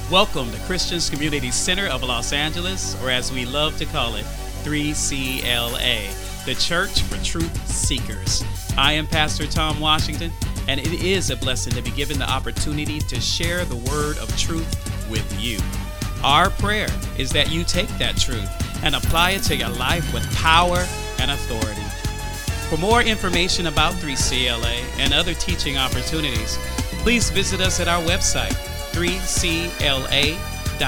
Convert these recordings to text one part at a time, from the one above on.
Welcome to Christians Community Center of Los Angeles, or as we love to call it, 3CLA, the Church for Truth Seekers. I am Pastor Tom Washington, and it is a blessing to be given the opportunity to share the word of truth with you. Our prayer is that you take that truth and apply it to your life with power and authority. For more information about 3CLA and other teaching opportunities, please visit us at our website, 3cla.org.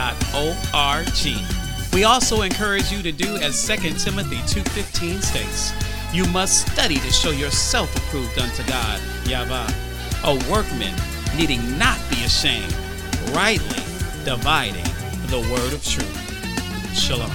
We also encourage you to do as 2 Timothy 2:15 states, you must study to show yourself approved unto God, Yahweh, a workman needing not be ashamed, rightly dividing the word of truth. Shalom.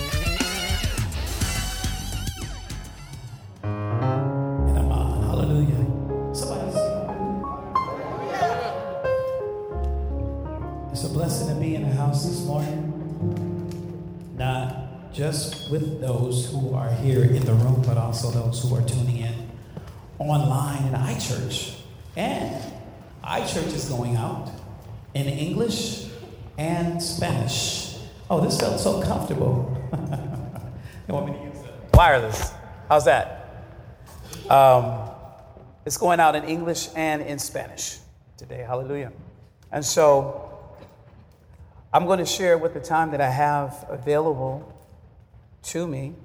This morning, not just with those who are here in the room, but also those who are tuning in online in iChurch. And iChurch is going out in English and Spanish. Oh, this felt so comfortable. You want me to use the wireless? How's that? It's going out in English and in Spanish today. Hallelujah. And so I'm going to share with the time that I have available to me,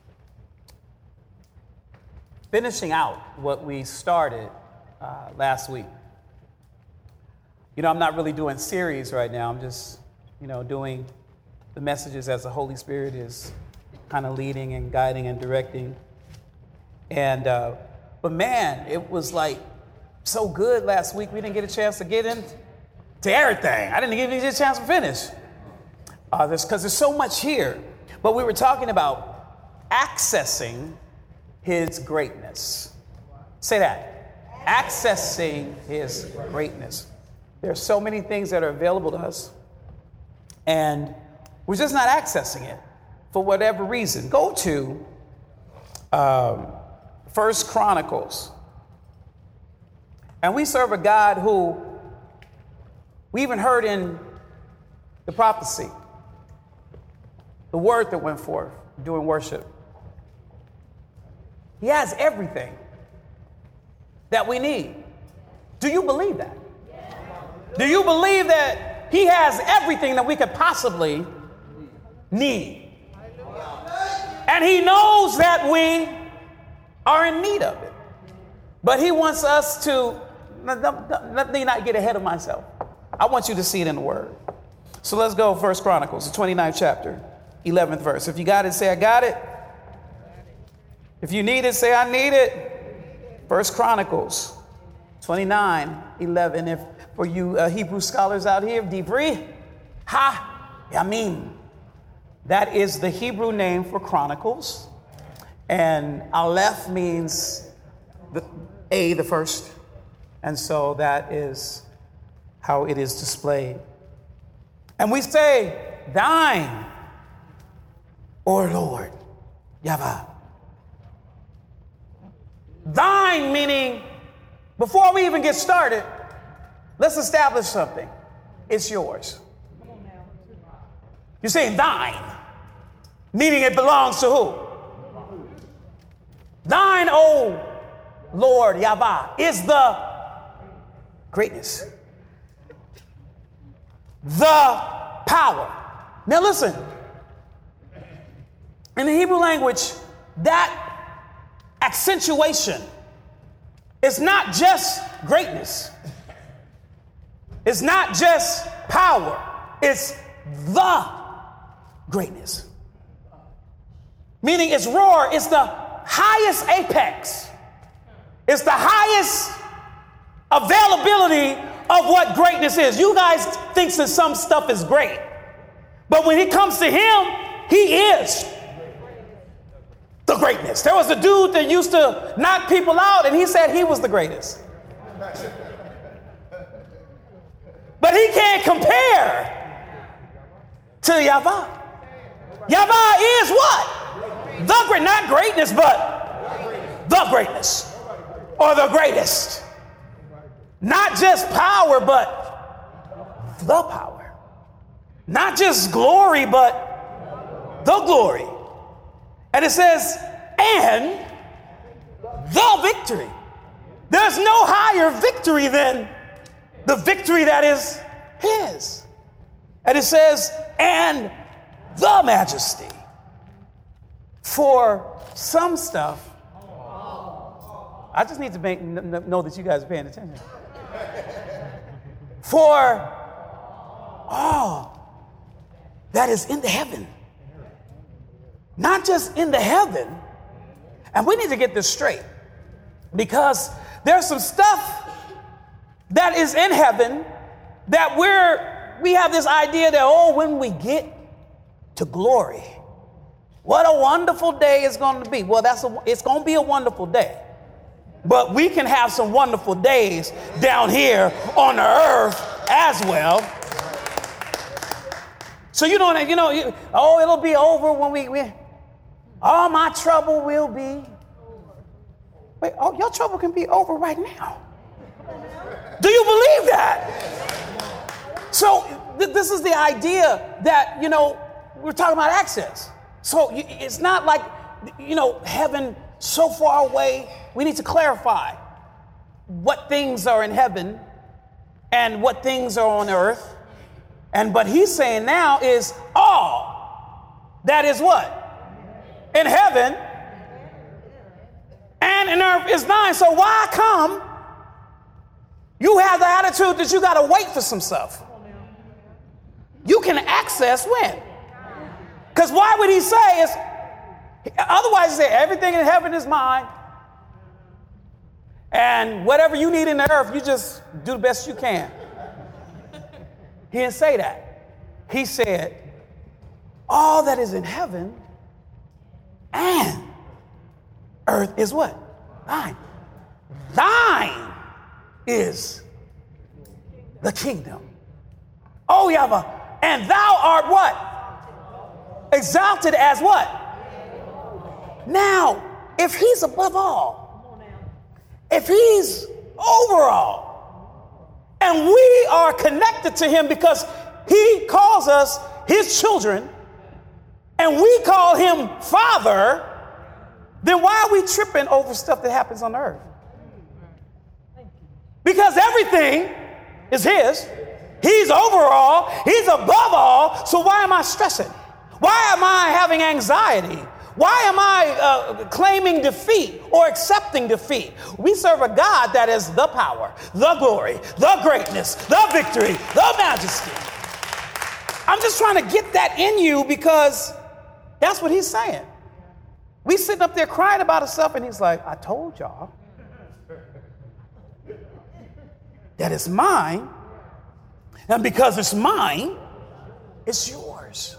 finishing out what we started last week. You know, I'm not really doing series right now. I'm just, doing the messages as the Holy Spirit is kind of leading and guiding and directing. And, but man, it was like so good last week. We didn't get a chance to get into everything. I didn't give you a chance to finish. Because there's so much here. But we were talking about accessing his greatness. Say that. Accessing his greatness. There are so many things that are available to us, and we're just not accessing it for whatever reason. Go to 1 Chronicles. And we serve a God who we even heard in the prophecy, the word that went forth during worship. He has everything that we need. Do you believe that? Do you believe that he has everything that we could possibly need? And he knows that we are in need of it. But he wants us to, let me not get ahead of myself. I want you to see it in the word. So let's go 1 Chronicles, the 29th chapter, 11th verse. If you got it, say, I got it. If you need it, say, I need it. 1 Chronicles 29:11. If for you Hebrew scholars out here, Divri Ha-Yamim. That is the Hebrew name for Chronicles. And Aleph means the first. And so that is how it is displayed. And we say, thine, O Lord, Yahweh. Thine meaning, before we even get started, let's establish something. It's yours. You're saying thine, meaning it belongs to who? Thine, O Lord, Yahweh, is the greatness. The power. Now listen, in the Hebrew language, that accentuation is not just greatness. It's not just power. It's the greatness. Meaning it's roar. It's the highest apex. It's the highest availability of what greatness is. You guys think that some stuff is great, but when it comes to him, he is the greatness. There was a dude that used to knock people out, and he said he was the greatest. But he can't compare to Yahweh. Yahweh is what? The great, not greatness, but the greatness or the greatest. Not just power, but the power. Not just glory, but the glory. And it says, and the victory. There's no higher victory than the victory that is his. And it says, and the majesty. For some stuff, I just need to know that you guys are paying attention. For all that is in the heaven, not just in the heaven, and we need to get this straight, because there's some stuff that is in heaven that we have this idea that, when we get to glory, what a wonderful day it's going to be. Well, it's going to be a wonderful day. But we can have some wonderful days down here on the earth as well. So it'll be over when all my trouble will be. Wait, your trouble can be over right now. Do you believe that? So this is the idea that, we're talking about access. So it's not like, heaven so far away. We need to clarify what things are in heaven and what things are on earth. But he's saying now is all that is what? In heaven and in earth is mine. So why come you have the attitude that you got to wait for some stuff? You can access when? Because why would he say otherwise he say everything in heaven is mine, and whatever you need in the earth, you just do the best you can. He didn't say that. He said all that is in heaven and earth is what? Thine. Thine is the kingdom. Oh, Yahweh, and thou art what? Exalted as what? Now, if he's above all, if he's over all, and we are connected to him because he calls us his children, and we call him Father, then why are we tripping over stuff that happens on earth? Because everything is his. He's over all. He's above all. So why am I stressing? Why am I having anxiety? Why am I claiming defeat or accepting defeat? We serve a God that is the power, the glory, the greatness, the victory, the majesty. I'm just trying to get that in you because that's what he's saying. We sitting up there crying about himself, and he's like, I told y'all that it's mine, and because it's mine, it's yours.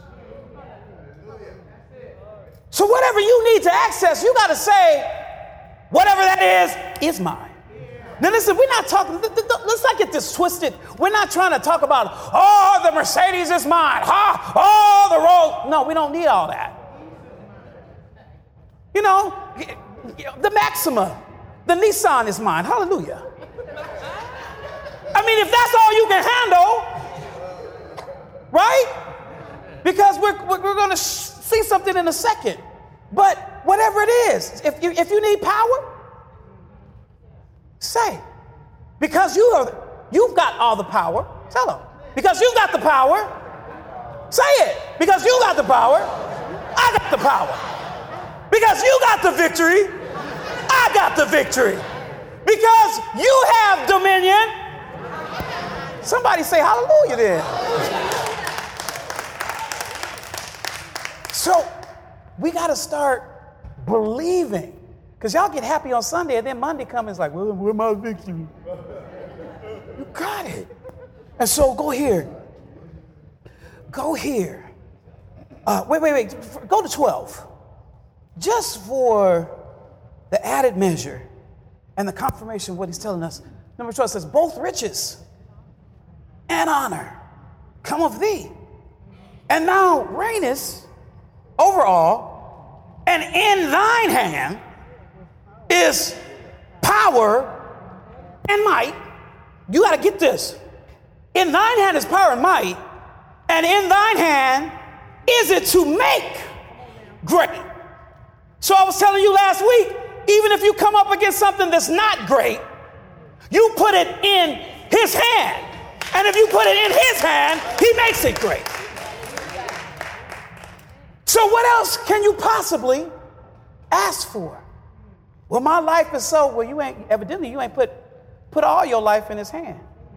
So whatever you need to access, you got to say, whatever that is mine. Now listen, we're not talking, let's not get this twisted. We're not trying to talk about, the Mercedes is mine. The Rolls. No, we don't need all that. The Maxima, the Nissan is mine. Hallelujah. I mean, if that's all you can handle, right? Because we're going to see something in a second. But whatever it is, if you need power, say. Because you've got all the power. Tell them. Because you got the power. Say it. Because you got the power. I got the power. Because you got the victory. I got the victory. Because you have dominion. Somebody say hallelujah then. So we got to start believing. Because y'all get happy on Sunday, and then Monday comes and it's like, well, where's my victory? You got it. And so go here. Go here. Wait. Go to 12. Just for the added measure and the confirmation of what he's telling us. Number 12 says, both riches and honor come of thee. And now reignest over all, and in thine hand is power and might. You got to get this. In thine hand is power and might, and in thine hand is it to make great. So I was telling you last week, even if you come up against something that's not great, you put it in his hand. And if you put it in his hand, he makes it great. So what else can you possibly ask for? Well, my life is so, well, you ain't put all your life in his hand.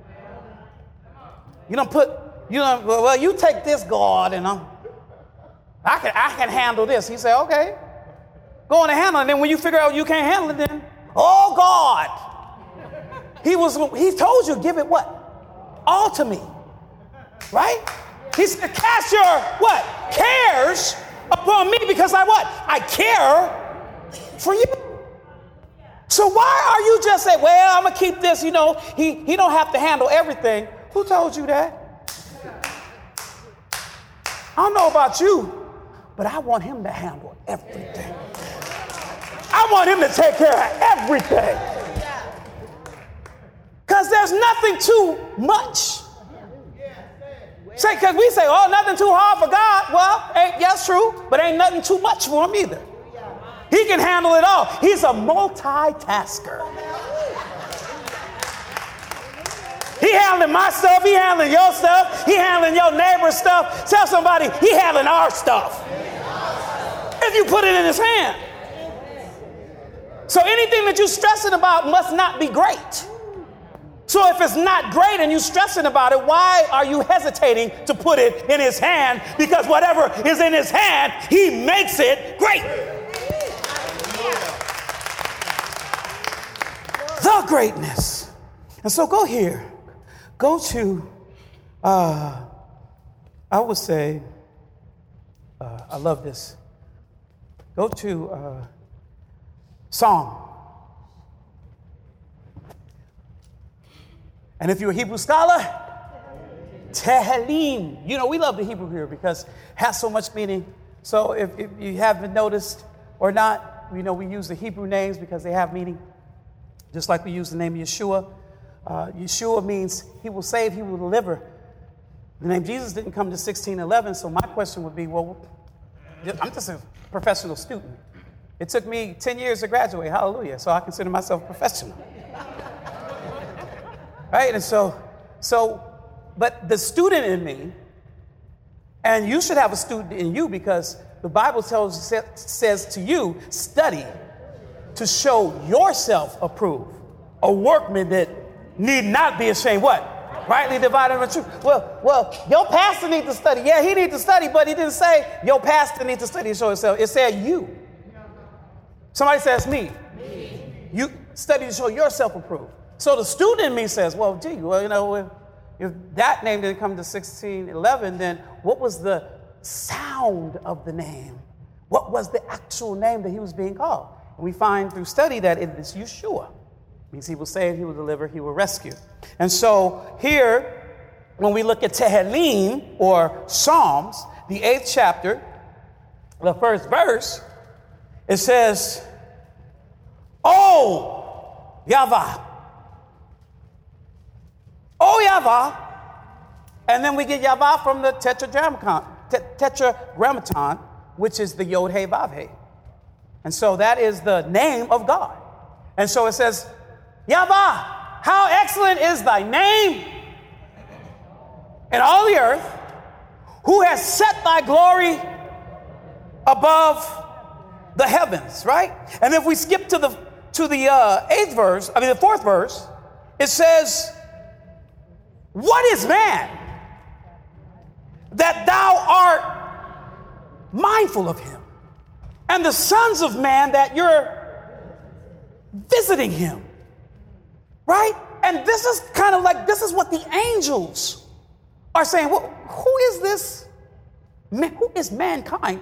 Well, you take this, God, and I can handle this. He said, okay, go on and handle it. And then when you figure out you can't handle it, then, oh God. He told you, give it what? All to me. Right? He said, cast your what? Cares upon me because I care for you. So why are you just saying, well, I'm going to keep this, he don't have to handle everything. Who told you that? I don't know about you, but I want him to handle everything. I want him to take care of everything. Because there's nothing too much. Because we say, oh, nothing too hard for God. Well, that's true, but ain't nothing too much for him either. He can handle it all. He's a multitasker. He handling my stuff. He handling your stuff. He handling your neighbor's stuff. Tell somebody, he handling our stuff. If you put it in his hand. So anything that you're stressing about must not be great. So if it's not great and you're stressing about it, why are you hesitating to put it in his hand? Because whatever is in his hand, he makes it great. The greatness. And so go here. Go to, I would say, I love this. Go to Psalm. And if you're a Hebrew scholar, Tehillim. We love the Hebrew here because it has so much meaning. So if you haven't noticed or not, we use the Hebrew names because they have meaning. Just like we use the name Yeshua. Yeshua means he will save, he will deliver. The name Jesus didn't come to 1611, so my question would be, well, I'm just a professional student. It took me 10 years to graduate, hallelujah, so I consider myself a professional. Right? And but the student in me, and you should have a student in you because the Bible says to you, study to show yourself approved, a workman that need not be ashamed. What? Rightly dividing the truth. Well, your pastor needs to study. Yeah, he needs to study, but he didn't say your pastor needs to study to show himself. It said you. Somebody says me. You study to show yourself approved. So the student in me says, well, if that name didn't come to 1611, then what was the sound of the name? What was the actual name that he was being called? And we find through study that it is Yeshua. It means he will save, he will deliver, he will rescue. And so here, when we look at Tehillim, or Psalms, the 8th chapter, the first verse, it says, Oh, Yahweh. Oh, Yahweh. And then we get Yahweh from the Tetragrammaton, which is the Yod He Vav He. And so that is the name of God. And so it says, Yahweh, how excellent is thy name in all the earth, who has set thy glory above the heavens, right? And if we skip to the 4th verse, it says, what is man that thou art mindful of him? And the sons of man that you're visiting him, right? And this is kind of like, this is what the angels are saying. Well, who is this? Who is mankind?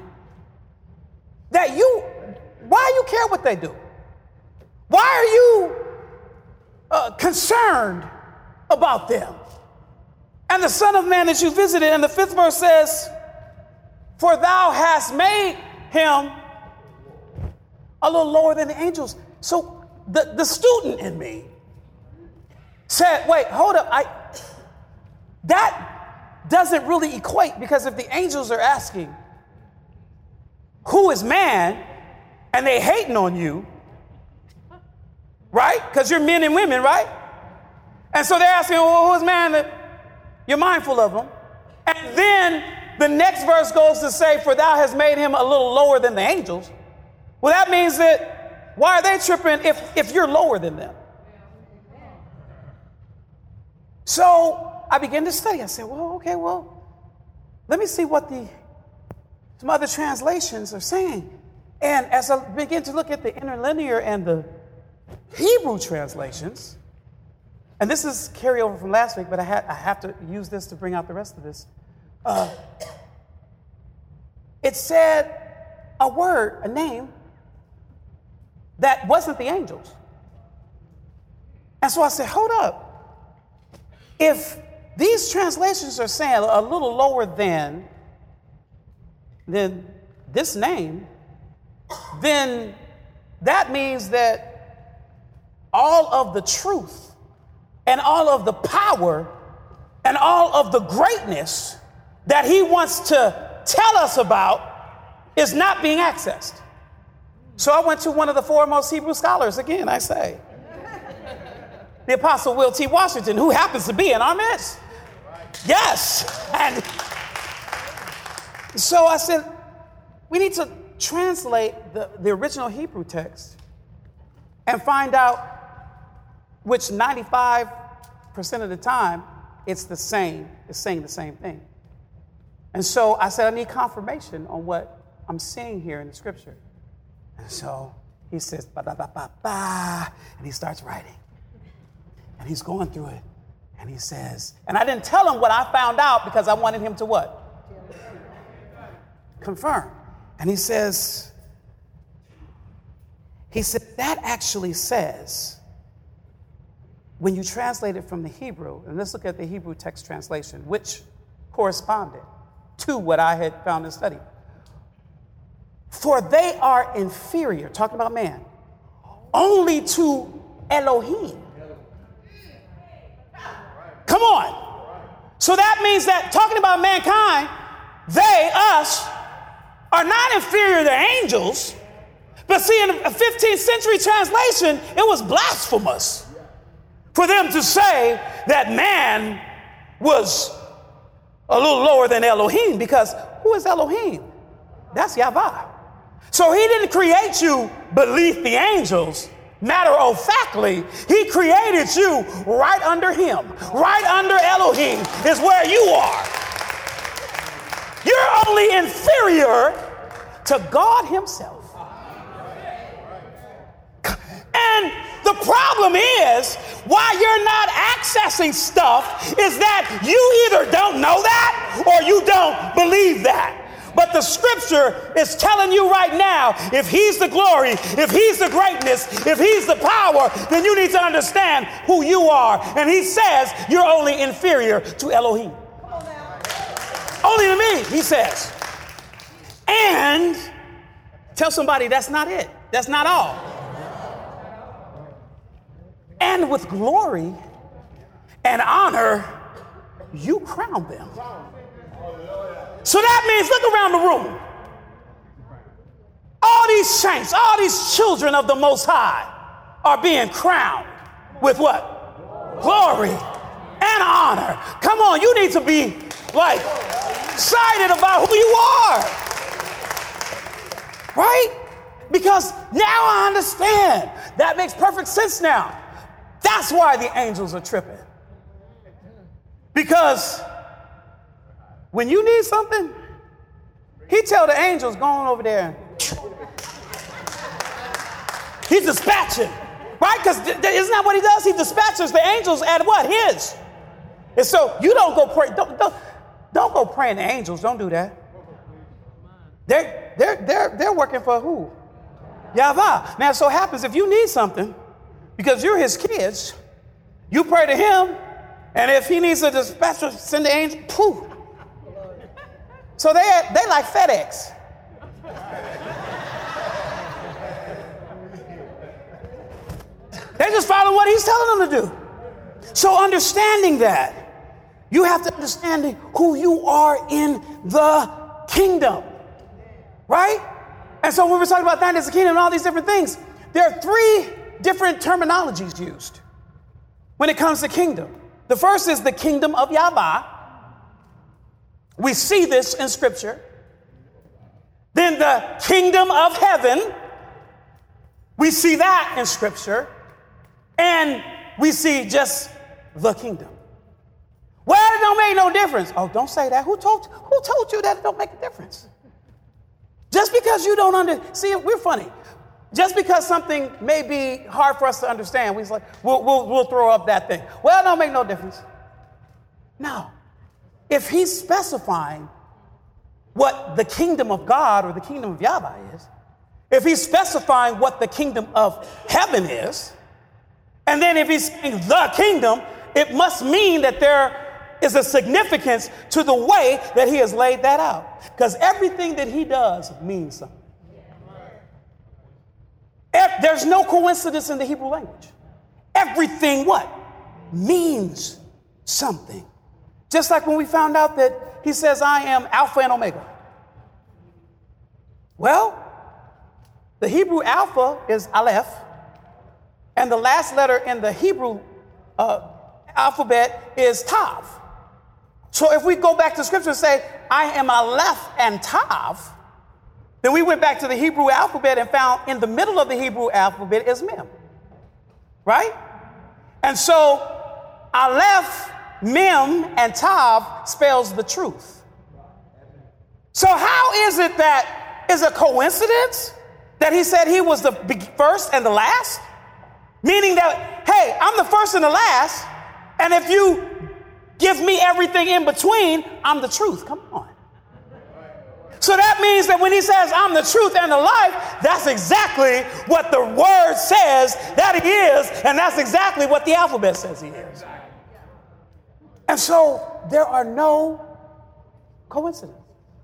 Why you care what they do? Why are you concerned about them? And the Son of Man that you visited, and the 5th verse says, for thou hast made him a little lower than the angels. So the student in me said, wait, hold up. doesn't really equate, because if the angels are asking, who is man, and they hating on you, right? Because you're men and women, right? And so they're asking, well, who is man that you're mindful of him? And then the next verse goes to say, for thou hast made him a little lower than the angels. Well, that means that why are they tripping if you're lower than them? So I began to study. I said, well, okay, let me see what some other translations are saying. And as I began to look at the interlinear and the Hebrew translations, and this is carryover from last week, but I have to use this to bring out the rest of this. It said a word, a name, that wasn't the angels. And so I said, hold up. If these translations are saying a little lower than this name, then that means that all of the truth and all of the power and all of the greatness that he wants to tell us about is not being accessed. So I went to one of the foremost Hebrew scholars, again, I say, the Apostle Will T. Washington, who happens to be in our midst. Yes. And so I said, we need to translate the original Hebrew text and find out which 95% of the time it's the same. It's saying the same thing. And so I said, I need confirmation on what I'm seeing here in the scripture. And so he says, ba, ba, ba, ba, ba, and he starts writing. And he's going through it. And he says, and I didn't tell him what I found out because I wanted him to what? Confirm. And he said, that actually says, when you translate it from the Hebrew, and let's look at the Hebrew text translation, which corresponded to what I had found in study. For they are inferior, talking about man, only to Elohim. Come on. So that means that talking about mankind, they, us, are not inferior to angels. But see, in a 15th century translation, it was blasphemous for them to say that man was a little lower than Elohim, because who is Elohim? That's Yahweh. So he didn't create you beneath the angels. Matter-of-factly, he created you right under him. Right under Elohim is where you are. You're only inferior to God himself. And the problem is, why you're not accessing stuff is that you either don't know that or you don't believe that. But the scripture is telling you right now, if he's the glory, if he's the greatness, if he's the power, then you need to understand who you are. And he says you're only inferior to Elohim. Only to me, he says. And tell somebody that's not it. That's not all. And with glory and honor, you crown them. So that means, look around the room. All these saints, all these children of the Most High are being crowned with what? Glory and honor. Come on, you need to be like excited about who you are. Right? Because now I understand. That makes perfect sense now. That's why the angels are tripping. Because when you need something, he tell the angels, go on over there. He's dispatching, right? Because isn't that what he does? He dispatches the angels at what? His. And so you don't go pray. Don't go praying to angels. Don't do that. They're working for who? Yahweh. Now, it so happens if you need something, because you're his kids, you pray to him, and if he needs a dispatcher, send the angel. Poof. So they like FedEx. They just follow what he's telling them to do. So understanding that, You have to understand who you are in the kingdom, right? And so when we're talking about that as a kingdom and all these different things, there are three different terminologies used when it comes to kingdom. The first is the kingdom of Yahweh. We see this in scripture. Then the kingdom of heaven. We see that in scripture. And we see just the kingdom. Well, it don't make no difference. Oh, don't say that. Who told you that it don't make a difference? Just because you don't see, we're funny. Just because something may be hard for us to understand, we'll throw up that thing. Well, it don't make no difference. No. If he's specifying what the kingdom of God or the kingdom of Yahweh is, if he's specifying what the kingdom of heaven is, and then if he's saying the kingdom, it must mean that there is a significance to the way that he has laid that out. Because everything that he does means something. There's no coincidence in the Hebrew language. Everything what? Means something. Just like when we found out that he says, I am Alpha and Omega. Well, the Hebrew Alpha is Aleph, and the last letter in the Hebrew alphabet is Tav. So if we go back to scripture and say, I am Aleph and Tav, then we went back to the Hebrew alphabet and found in the middle of the Hebrew alphabet is Mem, right? And so Aleph, Mem, and Tav spells the truth. So how is it that is a coincidence that he said he was the first and the last? Meaning that, hey, I'm the first and the last, and if you give me everything in between, I'm the truth. Come on. So that means that when he says, I'm the truth and the life, that's exactly what the word says that he is, and that's exactly what the alphabet says he is. And so there are no coincidences.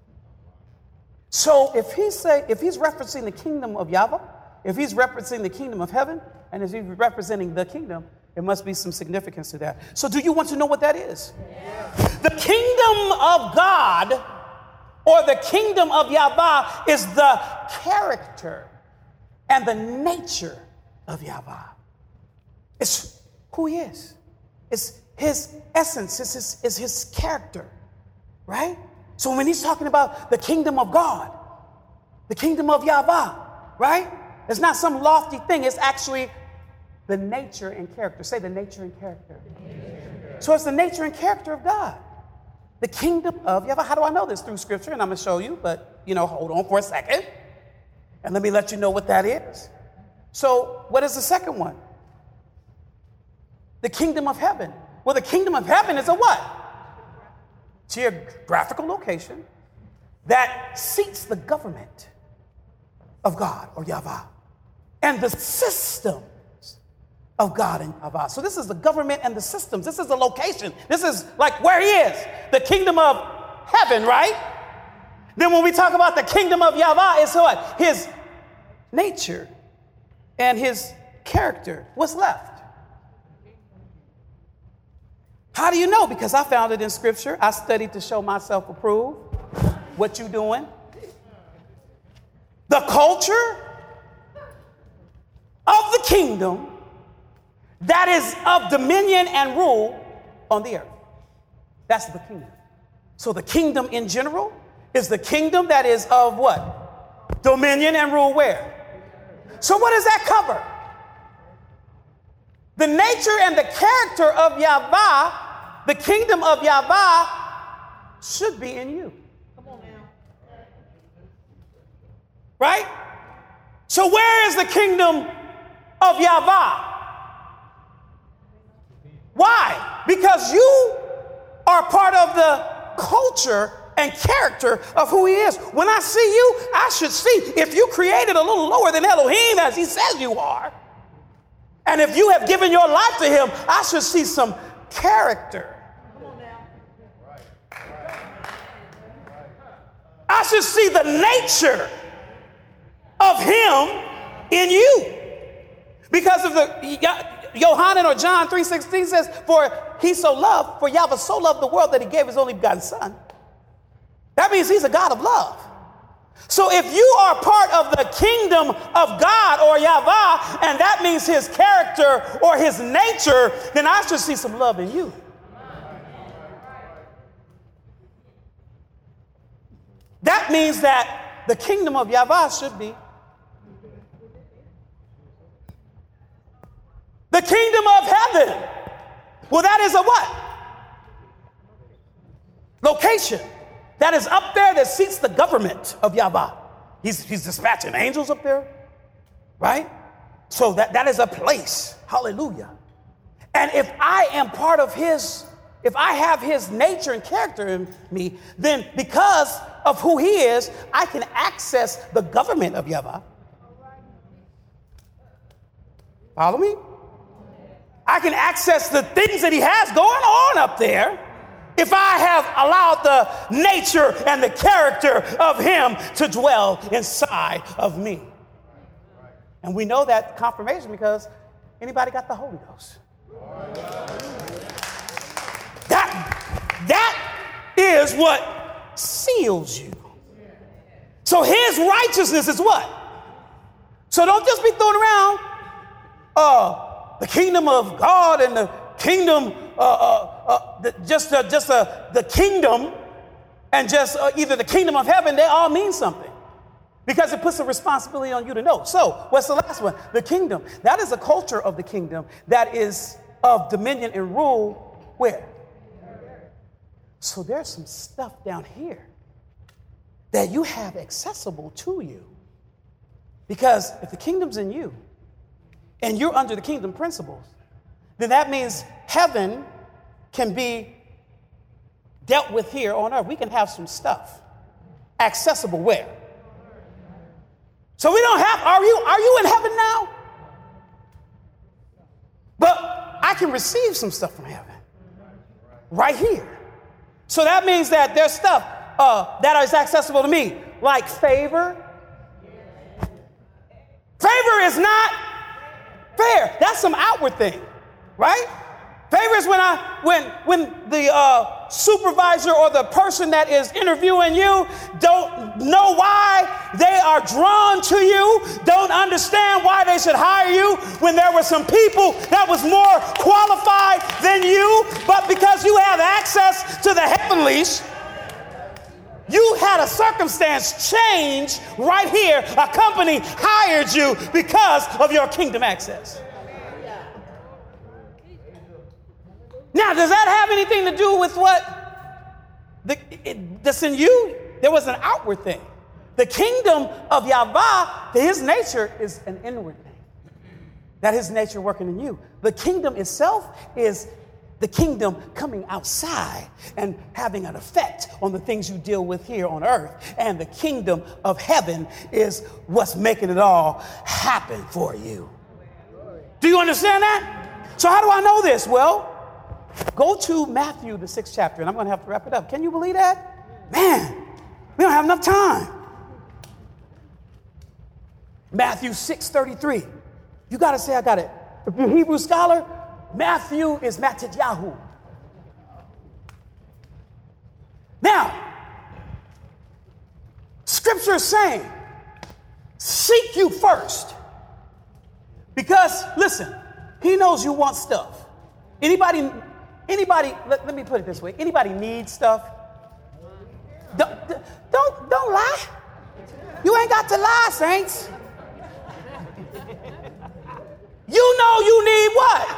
So if he's referencing the kingdom of Yahweh, if he's referencing the kingdom of heaven, and if he's representing the kingdom, there must be some significance to that. So do you want to know what that is? Yeah. The kingdom of God or the kingdom of Yahweh is the character and the nature of Yahweh. It's who he is. It's his essence. It's his character, right? So when he's talking about the kingdom of God, the kingdom of Yahweh, right? It's not some lofty thing. It's actually the nature and character. Say the nature and character. So it's the nature and character of God. The kingdom of Yahweh. How do I know this? Through scripture, and I'm going to show you, but, hold on for a second. And let me let you know what that is. So what is the second one? The kingdom of heaven. Well, the kingdom of heaven is a what? Geographical location that seats the government of God or Yahweh and the systems of God and Yahweh. So this is the government and the systems. This is the location. This is like where he is, the kingdom of heaven, right? Then when we talk about the kingdom of Yahweh, it's what? His nature and his character. What's left? How do you know? Because I found it in scripture. I studied to show myself approved. What you doing? The culture of the kingdom that is of dominion and rule on the earth. That's the kingdom. So the kingdom in general is the kingdom that is of what? Dominion and rule where? So what does that cover? The nature and the character of Yahweh, the kingdom of Yahweh, should be in you. Come on now. Right? So where is the kingdom of Yahweh? Why? Because you are part of the culture and character of who he is. When I see you, I should see if you created a little lower than Elohim as he says you are. And if you have given your life to him, I should see some character. I should see the nature of him in you. Because of Yohanan or John 3:16 says, for Yahweh so loved the world that he gave his only begotten son. That means he's a God of love. So if you are part of the kingdom of God or Yahweh, and that means his character or his nature, then I should see some love in you. That means that the kingdom of Yahweh should be the kingdom of heaven. Well, that is a what? Location. That is up there that seats the government of Yahweh. He's dispatching angels up there, right? So that is a place. Hallelujah. And if I am part of if I have his nature and character in me, then because of who he is, I can access the government of Yahweh. Follow me? I can access the things that he has going on up there if I have allowed the nature and the character of him to dwell inside of me. And we know that confirmation because anybody got the Holy Ghost? That is what seals you. So his righteousness is what? So don't just be throwing around the kingdom of God and the kingdom, the kingdom and just either the kingdom of heaven. They all mean something because it puts a responsibility on you to know. So what's the last one? The kingdom. That is a culture of the kingdom that is of dominion and rule. Where? So there's some stuff down here that you have accessible to you. Because if the kingdom's in you and you're under the kingdom principles, then that means heaven can be dealt with here on earth. We can have some stuff accessible where? So we don't have, are you in heaven now? But I can receive some stuff from heaven right here. So that means that there's stuff that is accessible to me, like favor. Favor is not fair. That's some outward thing, right? Favor is when the supervisor or the person that is interviewing you don't know why they are drawn to you, don't understand why they should hire you when there were some people that was more qualified than you, but because you have access to the heavenlies, you had a circumstance change right here. A company hired you because of your kingdom access. Now, does that have anything to do with that's in you? There was an outward thing. The kingdom of Yahweh, his nature is an inward thing. That his nature working in you. The kingdom itself is the kingdom coming outside and having an effect on the things you deal with here on earth. And the kingdom of heaven is what's making it all happen for you. Do you understand that? So how do I know this? Well, go to Matthew, the 6th chapter, and I'm going to have to wrap it up. Can you believe that? Man, we don't have enough time. Matthew 6:33. You got to say, I got it. If you're a Hebrew scholar, Matthew is Matityahu. Now, Scripture is saying, seek you first. Because, listen, he knows you want stuff. Anybody, let me put it this way. Anybody need stuff? Don't lie. You ain't got to lie, saints. You know you need what?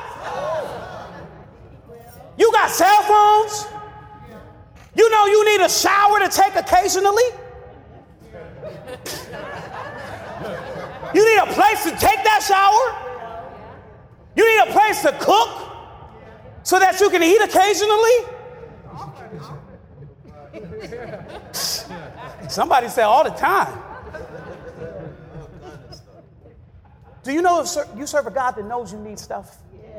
You got cell phones. You know you need a shower to take occasionally. You need a place to take that shower. You need a place to cook so that you can eat occasionally. Somebody said all the time. Do you know if you serve a God that knows you need stuff?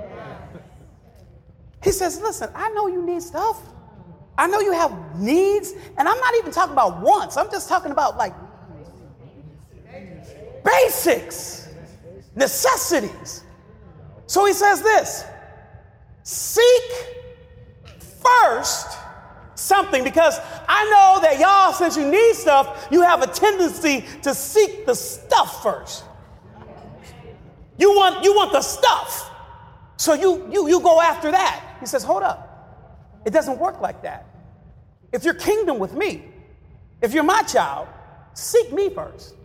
He says, listen, I know you need stuff. I know you have needs. And I'm not even talking about wants. I'm just talking about like basics, necessities. So he says this, seek first something, because I know that y'all, since you need stuff, you have a tendency to seek the stuff first. You want the stuff. So you go after that. He says, hold up. It doesn't work like that. If you're kingdom with me, if you're my child, seek me first.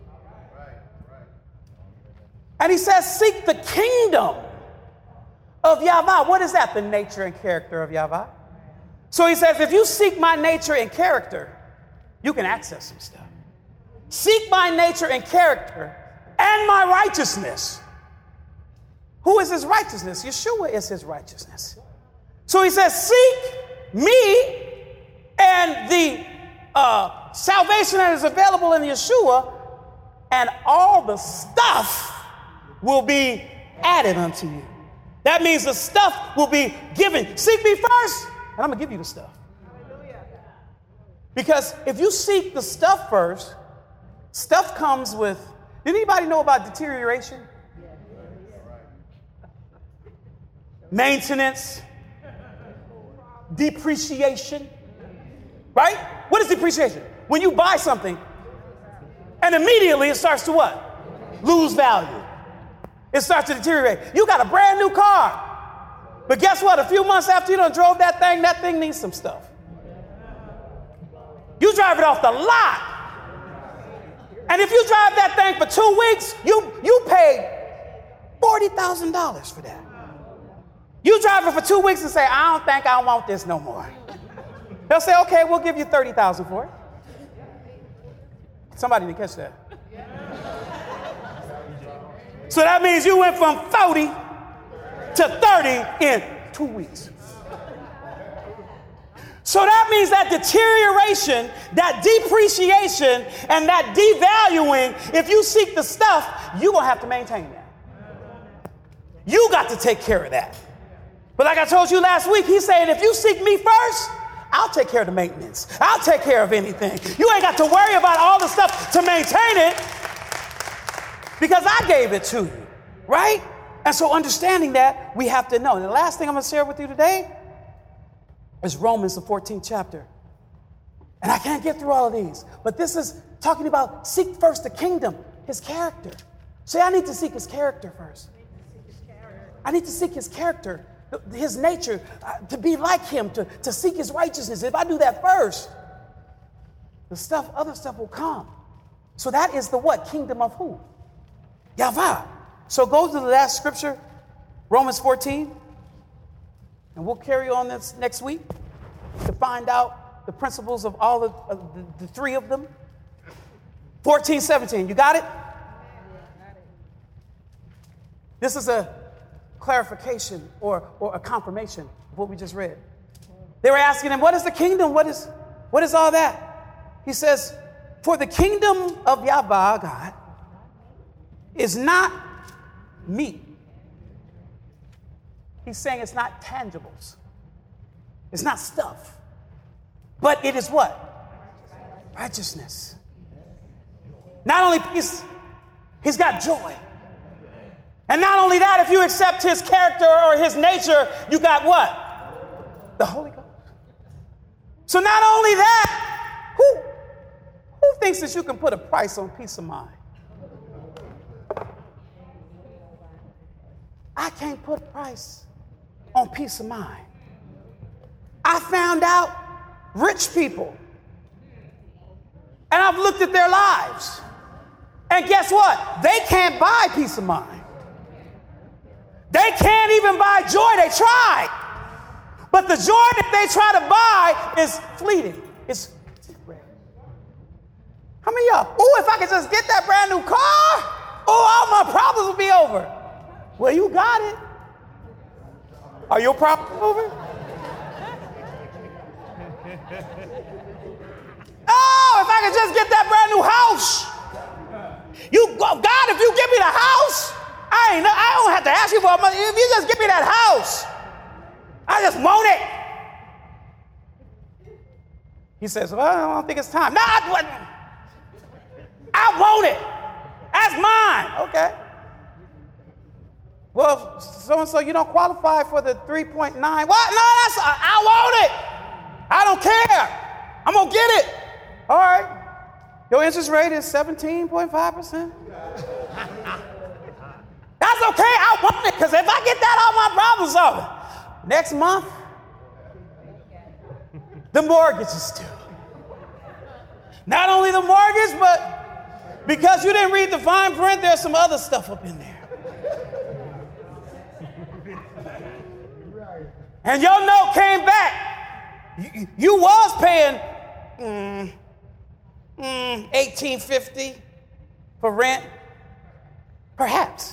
And he says, seek the kingdom of Yahweh. What is that? The nature and character of Yahweh. So he says, if you seek my nature and character, you can access some stuff. Seek my nature and character and my righteousness. Who is his righteousness? Yeshua is his righteousness. So he says, seek me and the salvation that is available in Yeshua, and all the stuff will be added unto you. That means the stuff will be given. Seek me first, and I'm going to give you the stuff. Because if you seek the stuff first, stuff comes with, did anybody know about deterioration? Maintenance, depreciation, right? What is depreciation? When you buy something and immediately it starts to what? Lose value. It starts to deteriorate. You got a brand new car, but guess what? A few months after you done drove that thing needs some stuff. You drive it off the lot. And if you drive that thing for 2 weeks, you paid $40,000 for that. You drive it for 2 weeks and say, I don't think I want this no more. They'll say, okay, we'll give you $30,000 for it. Somebody didn't catch that. So that means you went from 40 to 30 in 2 weeks. So that means that deterioration, that depreciation, and that devaluing, if you seek the stuff, you're going to have to maintain that. You got to take care of that. But like I told you last week, he's saying, if you seek me first, I'll take care of the maintenance. I'll take care of anything. You ain't got to worry about all the stuff to maintain it because I gave it to you, right? And so understanding that, we have to know. And the last thing I'm going to share with you today is Romans, the 14th chapter. And I can't get through all of these, but this is talking about seek first the kingdom, his character. Say, I need to seek his character first. I need to seek his character, his nature, to be like him, to seek his righteousness. If I do that first, other stuff will come. So that is the what? Kingdom of who? Yahweh. So go to the last scripture, Romans 14, and we'll carry on this next week to find out the principles of all of the three of them. 14, 17, you got it? This is a clarification or a confirmation of what we just read. They were asking him, what is the kingdom? What is all that? He says, for the kingdom of Yahweh, God, is not meat. He's saying it's not tangibles. It's not stuff. But it is what? Righteousness. Not only peace, he's got joy. And not only that, if you accept his character or his nature, you got what? The Holy Ghost. So not only that, who thinks that you can put a price on peace of mind? I can't put a price on peace of mind. I found out rich people, and I've looked at their lives, and guess what? They can't buy peace of mind. They can't even buy joy. They tried. But the joy that they try to buy is fleeting. It's temporary. How many of y'all, if I could just get that brand new car, all my problems will be over. Well, you got it. Are your problems over? If I could just get that brand new house. God, if you give me the house, I don't have to ask you for money. If you just give me that house, I just want it. He says, well, I don't think it's time. No, I want it. That's mine. Okay. Well, so-and-so, you don't qualify for the 3.9. What? No, I want it. I don't care. I'm going to get it. All right. Your interest rate is 17.5%. That's okay. I want it, because if I get that, all my problems solved. Next month, the mortgage is due. Not only the mortgage, but because you didn't read the fine print, there's some other stuff up in there. And your note came back. You was paying $1,850 for rent, perhaps.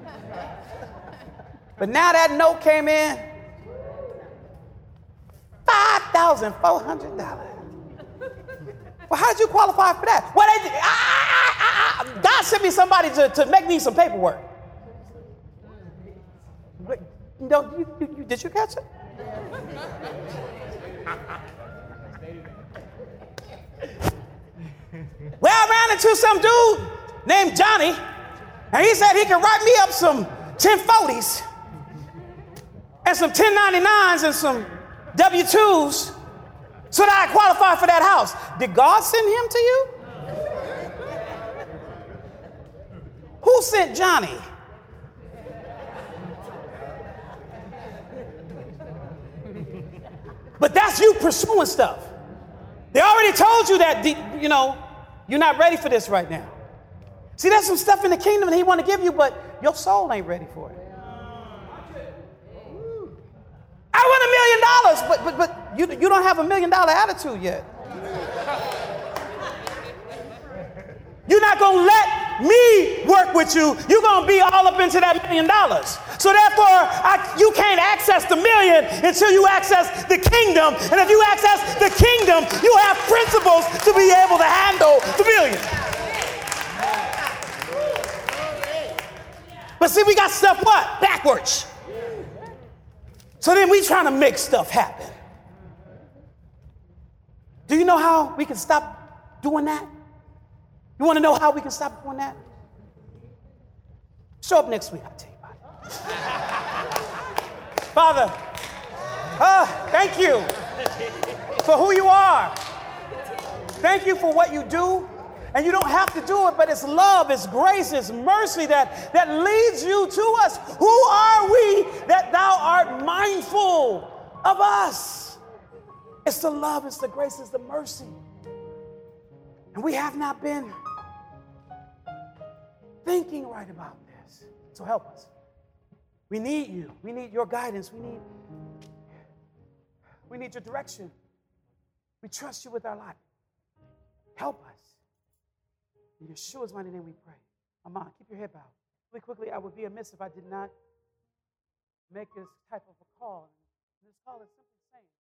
But now that note came in, $5,400. Well, how did you qualify for that? Well, God sent me somebody to make me some paperwork. No, did you catch it? Well, I ran into some dude named Johnny, and he said he could write me up some 1040s and some 1099s and some W-2s so that I qualify for that house. Did God send him to you? Who sent Johnny? But that's you pursuing stuff. They already told you that, you're not ready for this right now. See, there's some stuff in the kingdom that he want to give you, but your soul ain't ready for it. I want $1 million, but you don't have $1 million attitude yet. You're not going to let me work with you. You're going to be all up into that $1 million. So therefore, you can't access the million until you access the kingdom. And if you access the kingdom, you have principles to be able to handle the million. But see, we got stuff what? Backwards. So then we trying to make stuff happen. Do you know how we can stop doing that? You want to know how we can stop doing that? Show up next week, I'll tell you about it. Father, thank you for who you are. Thank you for what you do. And you don't have to do it, but it's love, it's grace, it's mercy that leads you to us. Who are we that thou art mindful of us? It's the love, it's the grace, it's the mercy. And we have not been thinking right about this. So help us. We need you. We need your guidance. We need your direction. We trust you with our life. Help us. In Yeshua's mighty name we pray. Amen. Keep your head bowed. Really quickly, I would be amiss if I did not make this type of a call. This call is simple.